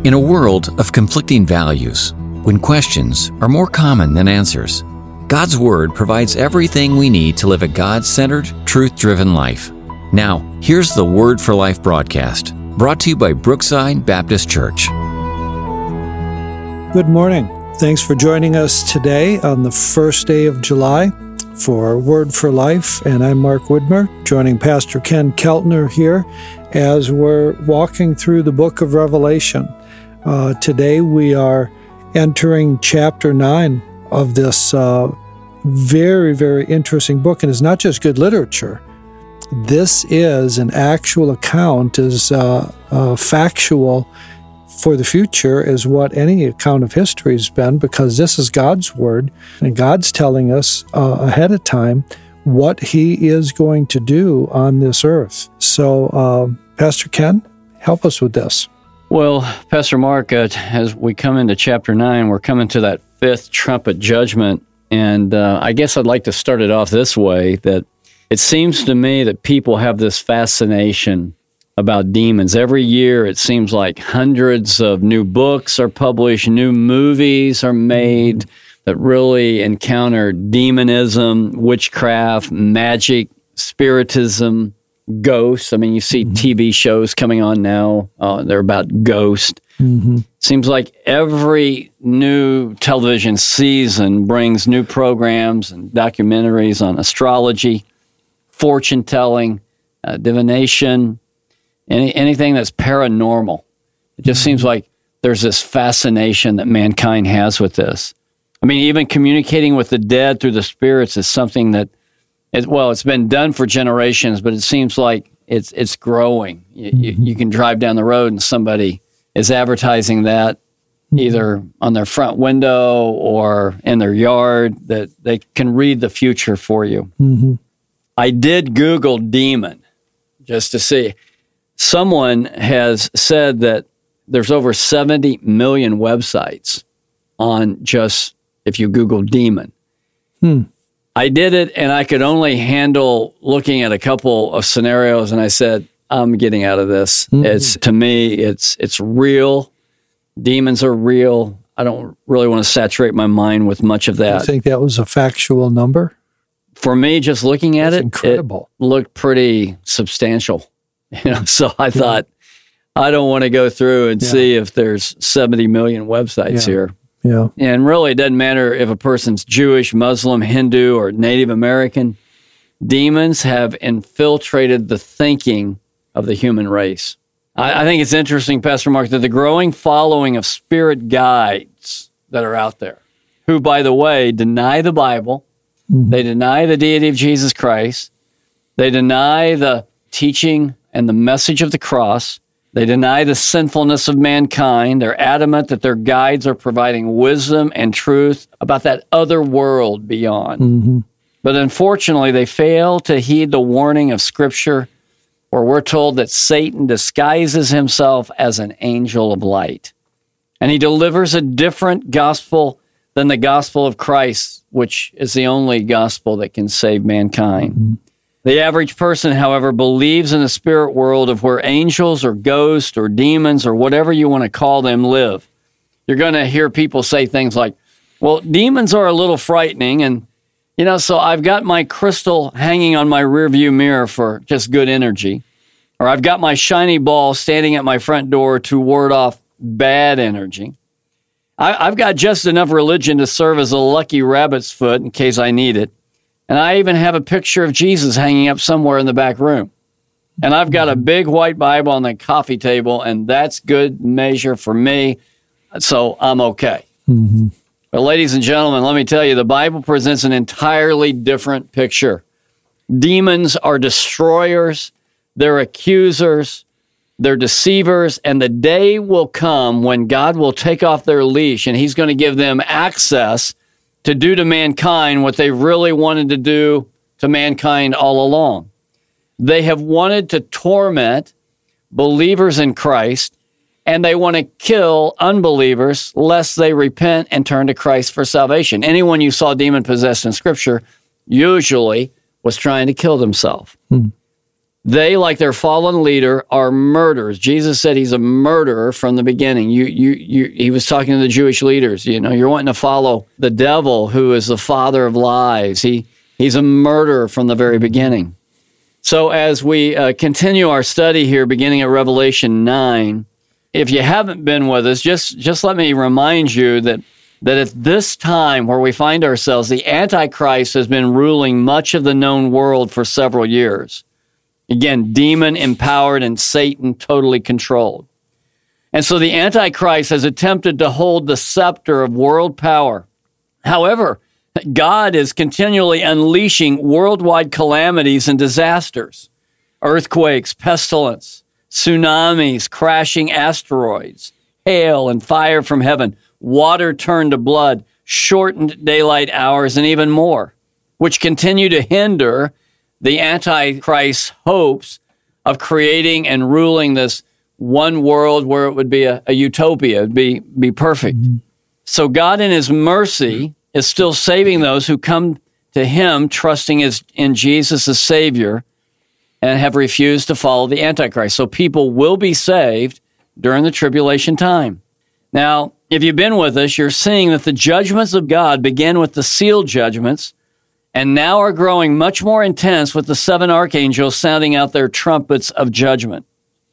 In a world of conflicting values, when questions are more common than answers, God's Word provides everything we need to live a God-centered, truth-driven life. Now, here's the Word for Life broadcast, brought to you by Brookside Baptist Church. Good morning. Thanks for joining us today on the first day of July for Word for Life, and I'm Mark Widmer, joining Pastor Ken Keltner here as we're walking through the book of Revelation. Today we are entering chapter 9 of this very, very interesting book, and it's not just good literature. This is an actual account, is factual for the future as what any account of history has been, because this is God's Word, and God's telling us ahead of time what He is going to do on this earth. So, Pastor Ken, help us with this. Well, Pastor Mark, as we come into chapter 9, we're coming to that fifth trumpet judgment, and I guess I'd like to start it off this way, that it seems to me that people have this fascination about demons. Every year, it seems like hundreds of new books are published, new movies are made that really encounter demonism, witchcraft, magic, spiritism, ghosts. I mean, you see TV shows coming on now. They're about ghosts. Seems like every new television season brings new programs and documentaries on astrology, fortune-telling, divination, anything that's paranormal. It just seems like there's this fascination that mankind has with this. I mean, even communicating with the dead through the spirits is something that, it's been done for generations, but it seems like it's growing. You can drive down the road and somebody is advertising that either on their front window or in their yard, that they can read the future for you. I did Google demon just to see. Someone has said that there's over 70 million websites on just if you Google demon. I did it, and I could only handle looking at a couple of scenarios, and I said, I'm getting out of this. To me, it's real. Demons are real. I don't really want to saturate my mind with much of that. I think that was a factual number. For me, just looking at incredible. It looked pretty substantial. So I thought, I don't want to go through and see if there's 70 million websites here. Yeah. And really, it doesn't matter if a person's Jewish, Muslim, Hindu, or Native American. Demons have infiltrated the thinking of the human race. I think it's interesting, Pastor Mark, that the growing following of spirit guides that are out there, who, by the way, deny the Bible, they deny the deity of Jesus Christ, they deny the teaching and the message of the cross, they deny the sinfulness of mankind. They're adamant that their guides are providing wisdom and truth about that other world beyond. But unfortunately, they fail to heed the warning of Scripture, where we're told that Satan disguises himself as an angel of light. And he delivers a different gospel than the gospel of Christ, which is the only gospel that can save mankind. The average person, however, believes in the spirit world of where angels or ghosts or demons or whatever you want to call them live. You're going to hear people say things like, well, demons are a little frightening, and, so I've got my crystal hanging on my rearview mirror for just good energy, or I've got my shiny ball standing at my front door to ward off bad energy. I've got just enough religion to serve as a lucky rabbit's foot in case I need it. And I even have a picture of Jesus hanging up somewhere in the back room. And I've got a big white Bible on the coffee table, and that's good measure for me, so I'm okay. But ladies and gentlemen, let me tell you, the Bible presents an entirely different picture. Demons are destroyers, they're accusers, they're deceivers, and the day will come when God will take off their leash, and He's going to give them access to do to mankind what they really wanted to do to mankind all along. They have wanted to torment believers in Christ, and they want to kill unbelievers lest they repent and turn to Christ for salvation. Anyone you saw demon-possessed in Scripture usually was trying to kill themselves. They, like their fallen leader, are murderers. Jesus said he's a murderer from the beginning. He was talking to the Jewish leaders. You're wanting to follow the devil, who is the father of lies. He's a murderer from the very beginning. So as we continue our study here, beginning at Revelation 9, if you haven't been with us, just let me remind you that at this time where we find ourselves, the Antichrist has been ruling much of the known world for several years. Again, demon empowered and Satan totally controlled. And so the Antichrist has attempted to hold the scepter of world power. However, God is continually unleashing worldwide calamities and disasters, earthquakes, pestilence, tsunamis, crashing asteroids, hail and fire from heaven, water turned to blood, shortened daylight hours, and even more, which continue to hinder the Antichrist's hopes of creating and ruling this one world where it would be a utopia, it'd be perfect. Mm-hmm. So God in his mercy is still saving those who come to him trusting in Jesus as Savior and have refused to follow the Antichrist. So people will be saved during the tribulation time. Now, if you've been with us, you're seeing that the judgments of God begin with the sealed judgments and now are growing much more intense with the 7 archangels sounding out their trumpets of judgment.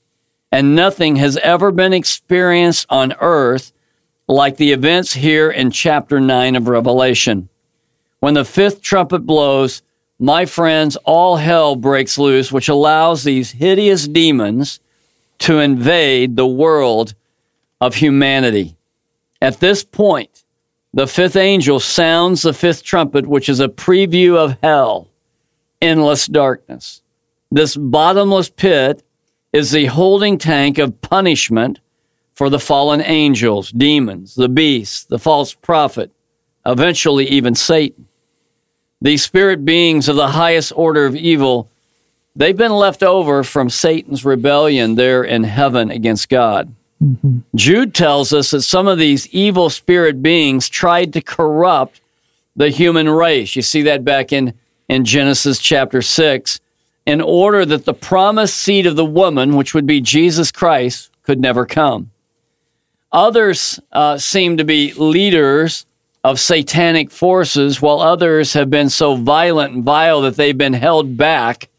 And nothing has ever been experienced on earth like the events here in chapter 9 of Revelation. When the 5th trumpet blows, my friends, all hell breaks loose, which allows these hideous demons to invade the world of humanity. At this point, the 5th angel sounds the 5th trumpet, which is a preview of hell, endless darkness. This bottomless pit is the holding tank of punishment for the fallen angels, demons, the beast, the false prophet, eventually even Satan. These spirit beings of the highest order of evil, they've been left over from Satan's rebellion there in heaven against God. Mm-hmm. Jude tells us that some of these evil spirit beings tried to corrupt the human race. You see that back in Genesis chapter 6, in order that the promised seed of the woman, which would be Jesus Christ, could never come. Others seem to be leaders of satanic forces, while others have been so violent and vile that they've been held back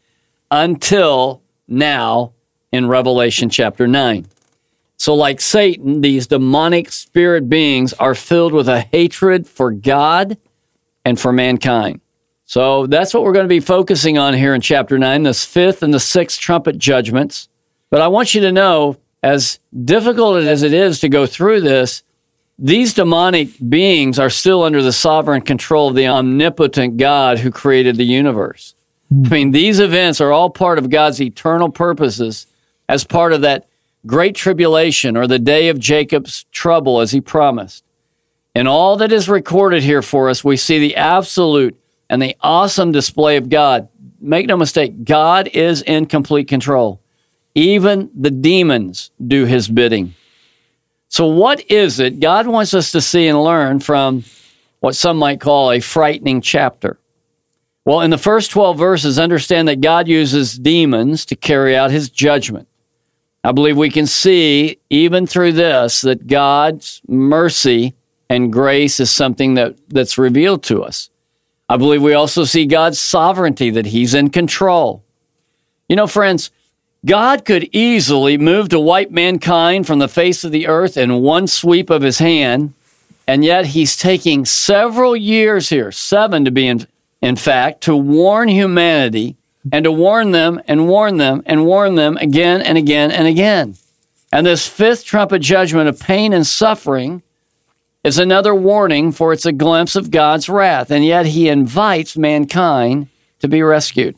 until now in Revelation chapter 9. So like Satan, these demonic spirit beings are filled with a hatred for God and for mankind. So that's what we're going to be focusing on here in chapter 9, this 5th and the 6th trumpet judgments. But I want you to know, as difficult as it is to go through this, these demonic beings are still under the sovereign control of the omnipotent God who created the universe. I mean, these events are all part of God's eternal purposes as part of that great tribulation or the day of Jacob's trouble, as he promised. In all that is recorded here for us, we see the absolute and the awesome display of God. Make no mistake, God is in complete control. Even the demons do his bidding. So what is it God wants us to see and learn from what some might call a frightening chapter? Well, in the first 12 verses, understand that God uses demons to carry out his judgment. I believe we can see, even through this, that God's mercy and grace is something that's revealed to us. I believe we also see God's sovereignty, that he's in control. You know, friends, God could easily move to wipe mankind from the face of the earth in one sweep of his hand, and yet he's taking several years here, 7 to be in fact, to warn humanity and to warn them and warn them and warn them again and again and again. And this 5th trumpet judgment of pain and suffering is another warning, for it's a glimpse of God's wrath, and yet he invites mankind to be rescued.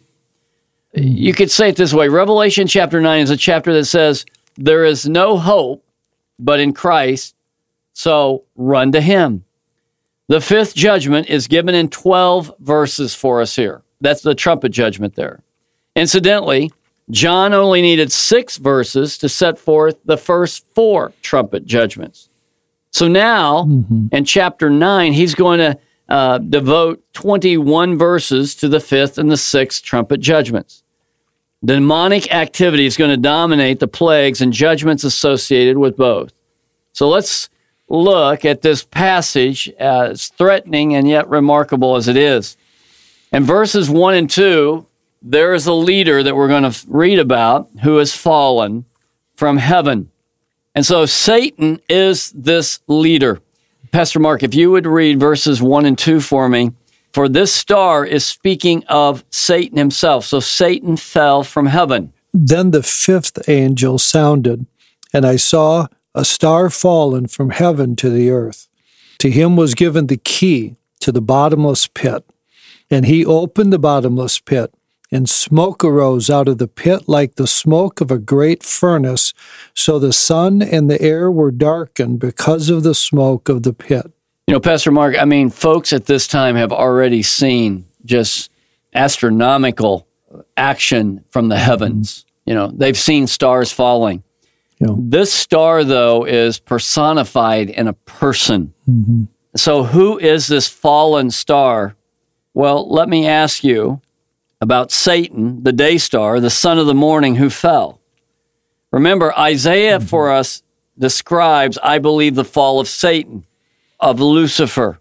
You could say it this way. Revelation chapter 9 is a chapter that says, there is no hope but in Christ, so run to him. The 5th judgment is given in 12 verses for us here. That's the trumpet judgment there. Incidentally, John only needed 6 verses to set forth the first 4 trumpet judgments. So now, in chapter 9, he's going to devote 21 verses to the 5th and the 6th trumpet judgments. Demonic activity is going to dominate the plagues and judgments associated with both. So let's look at this passage, as threatening and yet remarkable as it is. In verses 1 and 2, there is a leader that we're going to read about who has fallen from heaven. And so Satan is this leader. Pastor Mark, if you would read verses 1 and 2 for me. For this star is speaking of Satan himself. So Satan fell from heaven. Then the fifth angel sounded, and I saw a star fallen from heaven to the earth. To him was given the key to the bottomless pit. And he opened the bottomless pit, and smoke arose out of the pit like the smoke of a great furnace. So the sun and the air were darkened because of the smoke of the pit. You know, Pastor Mark, folks at this time have already seen just astronomical action from the heavens. You know, they've seen stars falling. Yeah. This star, though, is personified in a person. Mm-hmm. So who is this fallen star? Well, let me ask you about Satan, the day star, the son of the morning who fell. Remember, Isaiah for us describes, I believe, the fall of Satan, of Lucifer.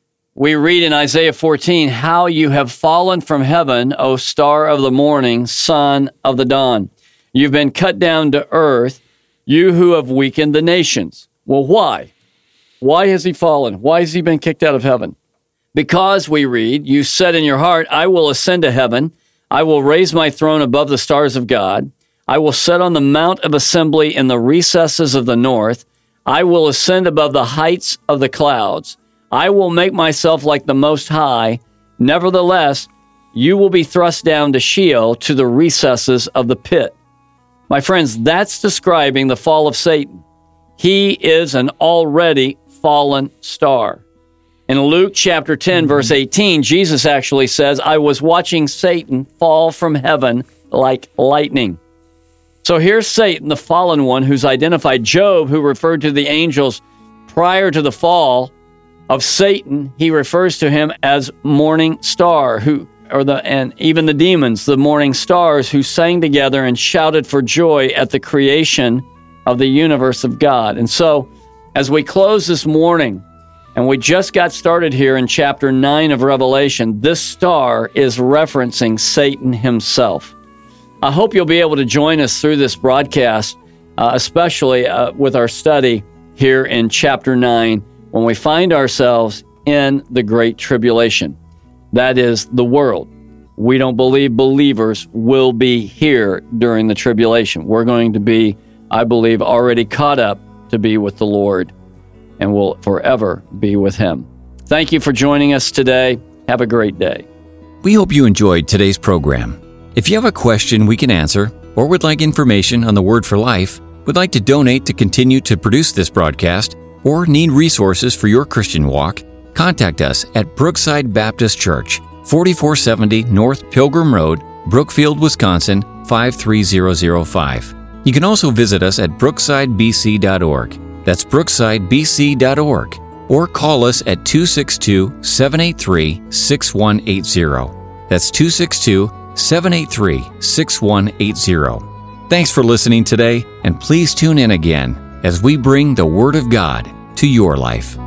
We read in Isaiah 14, how you have fallen from heaven, O star of the morning, son of the dawn. You've been cut down to earth, you who have weakened the nations. Well, why? Why has he fallen? Why has he been kicked out of heaven? Because, we read, you said in your heart, I will ascend to heaven. I will raise my throne above the stars of God. I will sit on the mount of assembly in the recesses of the north. I will ascend above the heights of the clouds. I will make myself like the Most High. Nevertheless, you will be thrust down to Sheol, to the recesses of the pit. My friends, that's describing the fall of Satan. He is an already fallen star. In Luke chapter 10, verse 18, Jesus actually says, I was watching Satan fall from heaven like lightning. So here's Satan, the fallen one, who's identified. Job, who referred to the angels prior to the fall of Satan, he refers to him as morning star, and even the demons, the morning stars, who sang together and shouted for joy at the creation of the universe of God. And so, as we close this morning, and we just got started here in chapter 9 of Revelation, this star is referencing Satan himself. I hope you'll be able to join us through this broadcast, especially with our study here in chapter 9, when we find ourselves in the Great Tribulation. That is the world. We don't believe believers will be here during the tribulation. We're going to be, I believe, already caught up to be with the Lord, and will forever be with him. Thank you for joining us today. Have a great day. We hope you enjoyed today's program. If you have a question we can answer, or would like information on the Word for Life, would like to donate to continue to produce this broadcast, or need resources for your Christian walk, contact us at Brookside Baptist Church, 4470 North Pilgrim Road, Brookfield, Wisconsin, 53005. You can also visit us at brooksidebc.org. That's brooksidebc.org. Or call us at 262-783-6180. That's 262-783-6180. Thanks for listening today, and please tune in again as we bring the Word of God to your life.